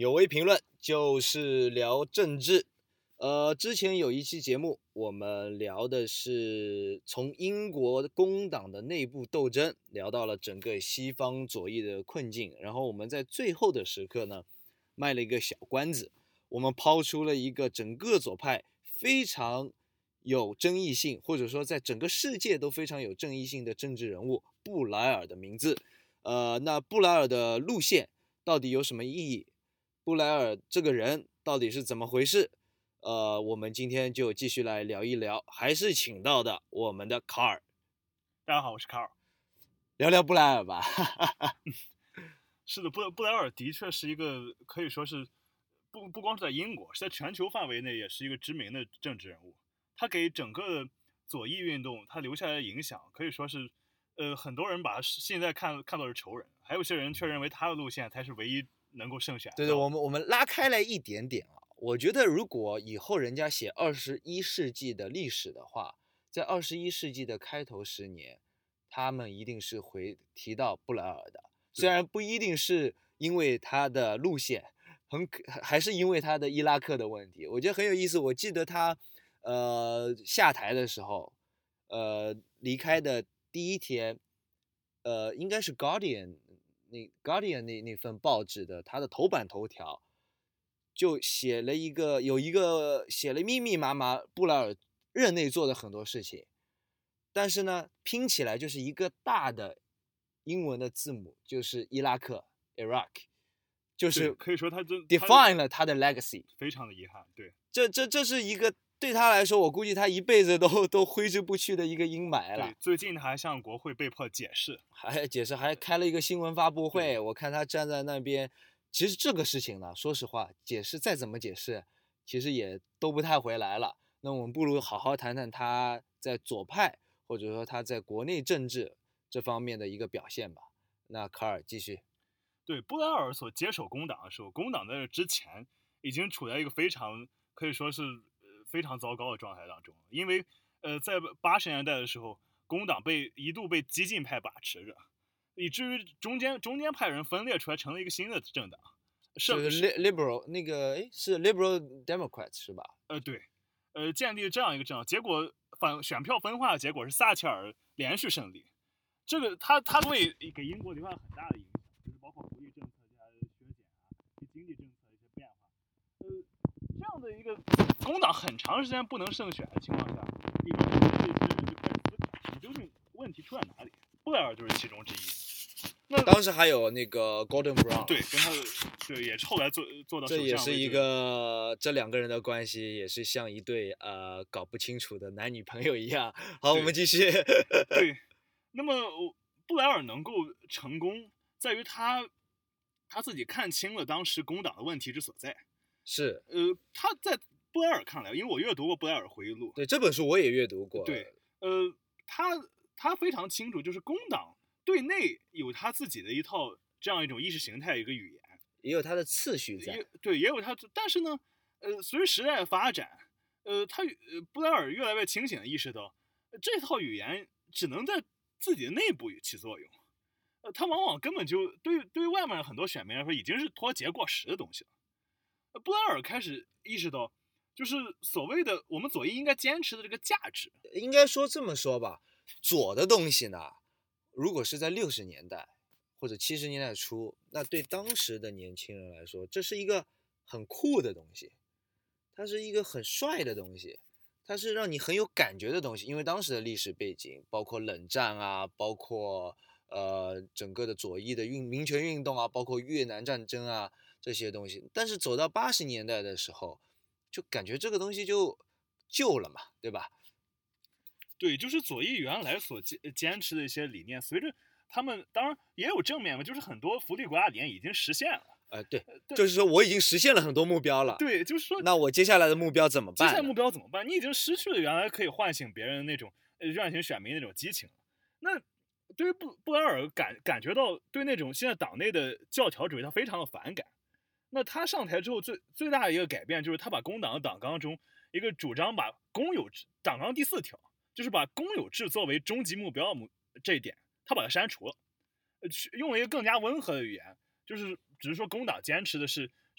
有为评论就是聊政治。之前有一期节目，我们聊的是从英国工党的内部斗争聊到了整个西方左翼的困境，然后我们在最后的时刻呢，卖了一个小关子，我们抛出了一个整个左派非常有争议性，或者说在整个世界都非常有争议性的政治人物布莱尔的名字。那布莱尔的路线到底有什么意义？布莱尔这个人到底是怎么回事？我们今天就继续来聊一聊，还是请到的我们的卡尔。 大家好，我是卡尔。 聊聊布莱尔吧。 是的，布莱尔的确是一个可以说是不光是在英国，是在全球范围内也是一个知名的政治人物。他给整个左翼运动他留下来的影响，可以说是很多人把他现在看作是仇人，还有些人却认为他的路线才是唯一能够胜选。 对，我们拉开来一点点啊。我觉得如果以后人家写21世纪的历史的话，在21世纪的开头10年，他们一定是会提到布莱尔的，虽然不一定是因为他的路线，还是因为他的伊拉克的问题。我觉得很有意思。我记得他下台的时候，离开的第一天，应该是 Guardian 那份报纸的他的头版头条就写了写了密密麻麻布莱尔任内做的很多事情，但是呢拼起来就是一个大的英文的字母，就是伊拉克 Iraq， 就是可以说他 define 了他的 legacy， 非常的遗憾。对， 这是一个对他来说，我估计他一辈子都挥之不去的一个阴霾了。 对，最近他还向国会被迫解释， 还开了一个新闻发布会。我看他站在那边，其实这个事情呢，说实话，解释再怎么解释，其实也都不太回来了。那我们不如好好谈谈他在左派或者说他在国内政治这方面的一个表现吧。那卡尔继续。 对，布莱尔所接手工党的时候，工党在这之前已经处在一个非常可以说是非常糟糕的状态当中，因为在80年代的时候，工党一度被激进派把持着，以至于中间派人分裂出来，成了一个新的政党， 是 liberal 那个是 liberal Democrats 是吧？ 对，建立这样一个政党，结果选票分化的结果是撒切尔连续胜利，这个他会给英国留下很大的影响，就是包括福利政策的削减啊，对经济政策的一些变化。这样的一个工党很长时间不能胜选的情况下，里面的一些人就开始思考，究竟问题出在哪里？布莱尔就是其中之一。那当时还有那个 Gordon Brown， 对，跟他对也是后来做到首相。 这也是一个这两个人的关系也是像一对搞不清楚的男女朋友一样。好，我们继续。 对，那么布莱尔能够成功，在于他自己看清了当时工党的问题之所在。 是， 他在布莱尔看来，因为我阅读过布莱尔回忆录， 对，这本书我也阅读过。 对，他非常清楚，就是工党对内有他自己的一套这样一种意识形态一个语言， 也有他的次序在。 对，也有他，但是呢，随着时代的发展，布莱尔越来越清醒的意识到，这套语言只能在自己的内部起作用，他往往根本就对于外面很多选民来说已经是脱节过时的东西了。布莱尔开始意识到，就是所谓的我们左翼应该坚持的这个价值。 应该说这么说吧，左的东西呢，如果是在60年代或者70年代初，那对当时的年轻人来说，这是一个很酷的东西，它是一个很帅的东西，它是让你很有感觉的东西。因为当时的历史背景，包括冷战啊，包括整个的左翼的民权运动啊，包括越南战争啊这些东西。但是走到80年代的时候，就感觉这个东西就旧了嘛，对吧？ 对，就是左翼原来所坚持的一些理念，随着他们当然也有正面嘛，就是很多福利国家理念已经实现了。 对，就是说我已经实现了很多目标了。 对，就是说， 那我接下来的目标怎么办？ 接下来目标怎么办？你已经失去了原来可以唤醒别人那种唤醒选民那种激情。那对于布莱尔感觉到对那种现在党内的教条主义他非常的反感。那他上台之后最大的一个改变就是他把工党的党纲中一个主张把公有制，党纲第4条就是把公有制作为终极目标这一点，他把它删除了，用了一个更加温和的语言，就是只是说工党坚持的是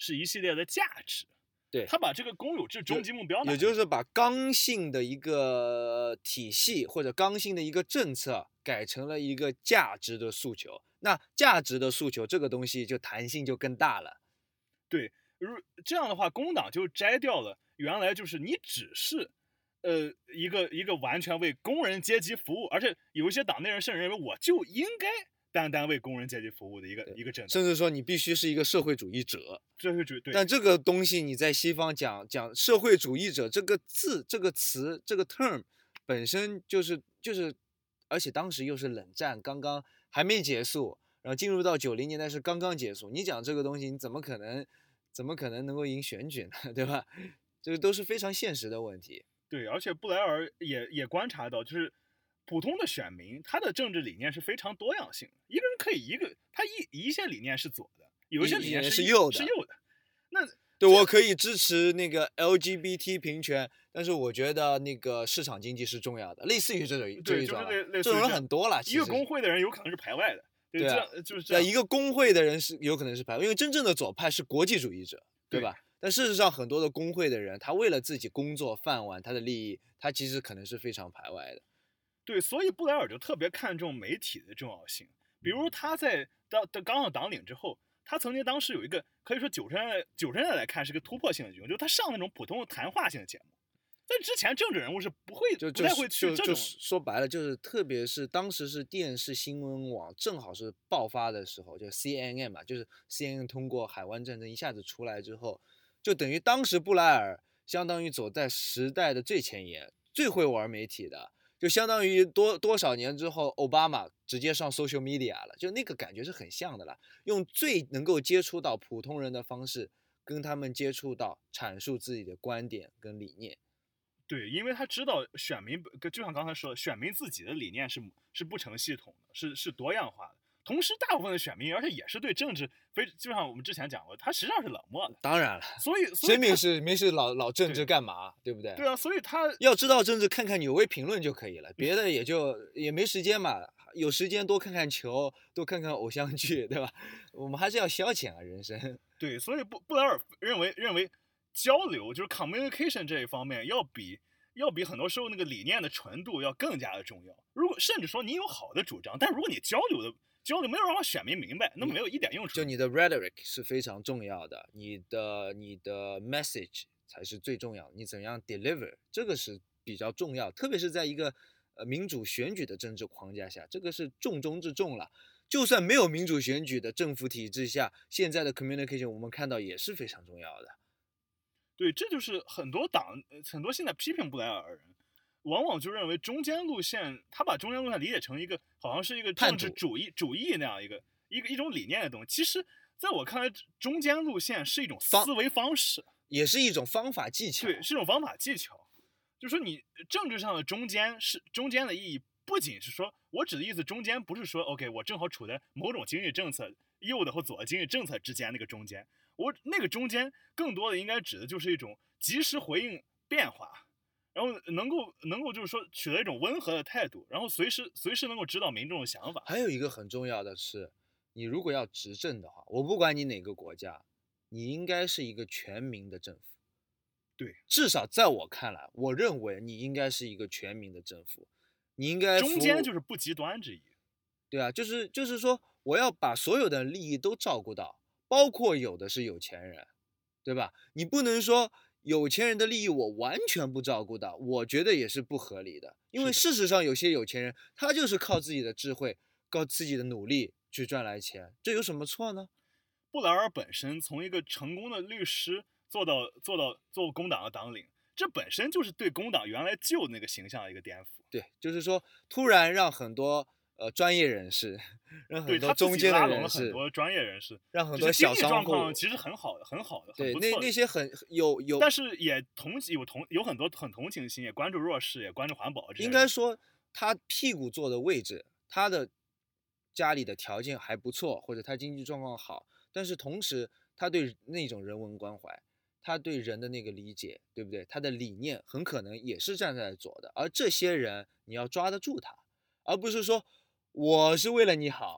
是一系列的价值。 对， 他把这个公有制终极目标， 也就是把刚性的一个体系或者刚性的一个政策改成了一个价值的诉求。那价值的诉求这个东西就弹性就更大了。 对，这样的话，工党就摘掉了原来就是你只是一个完全为工人阶级服务，而且有一些党内人甚至认为我就应该单单为工人阶级服务的一个政党， 甚至说你必须是一个社会主义者。 社会主义，对。 但这个东西你在西方讲社会主义者这个字、这个词、这个 term 本身就是，而且当时又是冷战刚刚还没结束，然后进入到90年代是刚刚结束，你讲这个东西，你怎么可能能够赢选举呢？对吧？这个都是非常现实的问题。 对，而且布莱尔也观察到，就是普通的选民，他的政治理念是非常多样性的。一个人可以他一些理念是左的，有一些理念是右的。 那对，我可以支持那个 LGBT 平权，但是我觉得那个市场经济是重要的，类似于这一种，这种人很多了。 一个工会的人有可能是排外的，对啊，就是这样。 一个工会的人是有可能是排外，因为真正的左派是国际主义者，对吧？但事实上，很多的工会的人，他为了自己工作饭碗，他的利益，他其实可能是非常排外的。 对，所以布莱尔就特别看重媒体的重要性。比如他在刚上党领之后，他曾经当时有一个可以说90年代来看是个突破性的举动，就是他上那种普通的谈话性的节目。在之前，政治人物是不太会去这种。 说白了，就是特别是当时是电视新闻网正好是爆发的时候，就 CNN 嘛，就是 CNN 通过海湾战争一下子出来之后，就等于当时布莱尔相当于走在时代的最前沿，最会玩媒体的，就相当于多少年之后，奥巴马直接上 social media 了，就那个感觉是很像的了，用最能够接触到普通人的方式跟他们接触到，阐述自己的观点跟理念。 对，因为他知道选民就像刚才说的，选民自己的理念是不成系统的，是多样化的。同时，大部分的选民，而且也是对政治就像我们之前讲过，他实际上是冷漠的。 当然了， 所以谁没事老政治干嘛，对不对？ 对啊，所以他要知道政治，看看纽维评论就可以了，别的也没时间嘛。有时间多看看球，多看看偶像剧，对吧？我们还是要消遣啊，人生。 对，所以布莱尔认为交流就是 communication 这一方面要比很多时候那个理念的纯度要更加的重要。如果甚至说你有好的主张，但如果你交流没有让选民明白，那么没有一点用处。 就你的 rhetoric 是非常重要的，你的 message 才是最重要的，你怎样 deliver 这个是比较重要，特别是在一个民主选举的政治框架下，这个是重中之重了。就算没有民主选举的政府体制下，现在的 communication 我们看到也是非常重要的。 对，这就是很多现在批评布莱尔的人，往往就认为中间路线，他把中间路线理解成一个好像是一个政治主义那样一种理念的东西。其实，在我看来，中间路线是一种思维方式， 也是一种方法技巧。 对，是一种方法技巧。就是说，你政治上的中间的意义，不仅是说我指的意思，中间不是说 OK， 我正好处在某种经济政策右的和左的经济政策之间那个中间。我那个中间更多的应该指的就是一种及时回应变化，然后能够就是说取得一种温和的态度，然后随时能够知道民众的想法。 还有一个很重要的是，你如果要执政的话，我不管你哪个国家，你应该是一个全民的政府。 对， 至少在我看来，我认为你应该是一个全民的政府，你应该中间就是不极端之意。 对啊，就是说我要把所有的利益都照顾到。包括有的是有钱人，对吧？你不能说有钱人的利益我完全不照顾到，我觉得也是不合理的。因为事实上有些有钱人他就是靠自己的智慧，靠自己的努力去赚来钱，这有什么错呢？ 布莱尔本身从一个成功的律师做工党的党领，这本身就是对工党原来旧那个形象的一个颠覆。 对，就是说突然让很多专业人士，让很多中间的人士， 很多专业人士， 让很多小商户，其实很好的， 对， 很不错的。 那些很有， 但是也有很多很同情心，也关注弱势，也关注环保。 应该说，他屁股坐的位置，他的家里的条件还不错，或者他经济状况好，但是同时他对那种人文关怀，他对人的那个理解，对不对？他的理念很可能也是站在左的，而这些人你要抓得住他，而不是说。我是为了你好，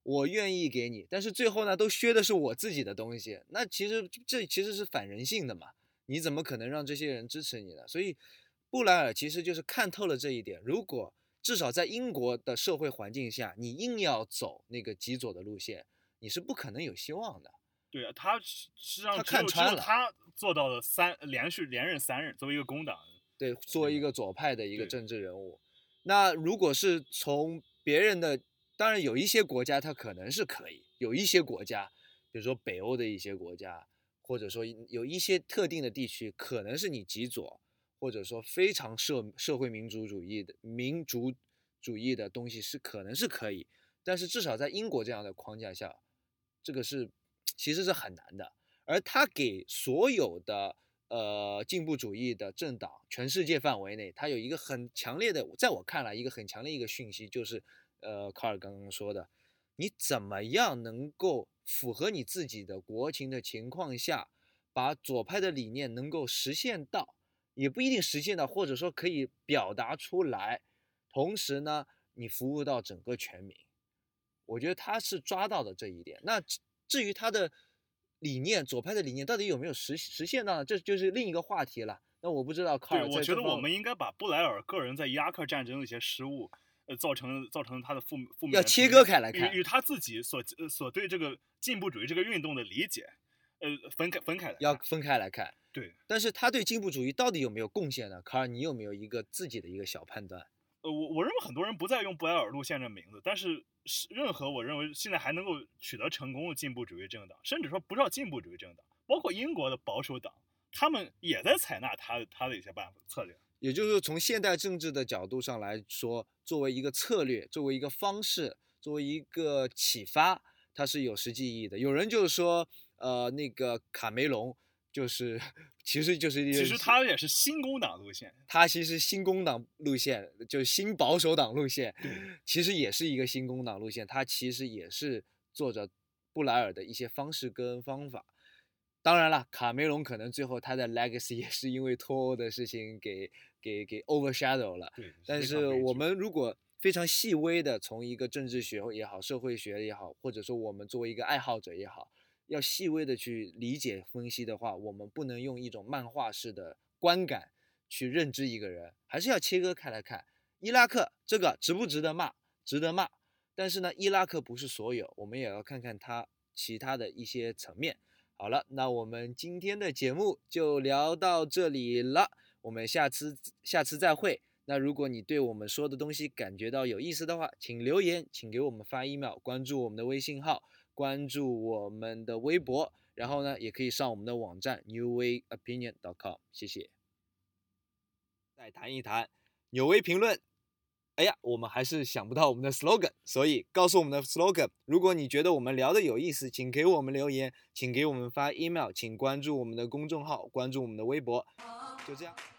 我愿意给你，但是最后呢，都削的是我自己的东西，那这其实是反人性的嘛？你怎么可能让这些人支持你呢？所以，布莱尔其实就是看透了这一点。如果至少在英国的社会环境下，你硬要走那个极左的路线，你是不可能有希望的。 对啊，他实际上他看穿了， 他做到了连任3任，作为一个工党， 对，作为一个左派的一个政治人物。那如果是从别人的，当然有一些国家它可能是可以，有一些国家，比如说北欧的一些国家，或者说有一些特定的地区，可能是你极左，或者说非常社会民主主义的东西可能是可以，但是至少在英国这样的框架下，这个其实是很难的。而他给所有的进步主义的政党，全世界范围内，它有一个很强烈的，在我看来一个很强烈一个讯息，就是卡尔刚刚说的，你怎么样能够符合你自己的国情的情况下，把左派的理念能够实现到，也不一定实现到，或者说可以表达出来，同时呢，你服务到整个全民。我觉得他是抓到的这一点。那至于他的理念，左派的理念到底有没有实现到呢？这就是另一个话题了。那我不知道卡尔在这方面。 我觉得我们应该把布莱尔个人在伊拉克战争的一些失误，造成他的负面要切割开来看， 与他自己所对这个进步主义这个运动的理解，分开来看， 要分开来看。 对， 但是他对进步主义到底有没有贡献呢？卡尔，你有没有一个自己的一个小判断？ 我认为很多人不再用布莱尔路线这名字，但是任何我认为现在还能够取得成功的进步主义政党，甚至说不是要进步主义政党，包括英国的保守党，他们也在采纳他的一些办法策略。 也就是说，从现代政治的角度上来说，作为一个策略，作为一个方式，作为一个启发，它是有实际意义的。有人就是说，那个卡梅隆其实他也是新工党路线， 他其实新工党路线就是新保守党路线，其实也是一个新工党路线，他其实也是做着布莱尔的一些方式跟方法。当然了，卡梅隆可能最后他的 legacy 也是因为脱欧的事情给 overshadow 了。但是我们如果非常细微的从一个政治学也好，社会学也好，或者说我们作为一个爱好者也好，要细微的去理解分析的话，我们不能用一种漫画式的观感去认知一个人，还是要切割开来看。伊拉克这个值不值得骂？值得骂。但是呢，伊拉克不是所有，我们也要看看它其他的一些层面。好了，那我们今天的节目就聊到这里了，我们下次再会。那如果你对我们说的东西感觉到有意思的话，请留言，请给我们发 email， 关注我们的微信号，关注我们的微博，然后呢，也可以上我们的网站 newwayopinion.com， 谢谢。再谈一谈纽微评论。哎呀，我们还是想不到我们的 slogan， 所以告诉我们的 slogan。如果你觉得我们聊的有意思，请给我们留言，请给我们发 email， 请关注我们的公众号，关注我们的微博，就这样。